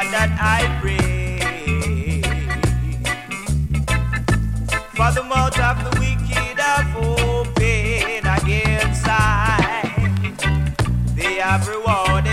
God that I pray. For the mouth of the wicked have opened against I. They have rewarded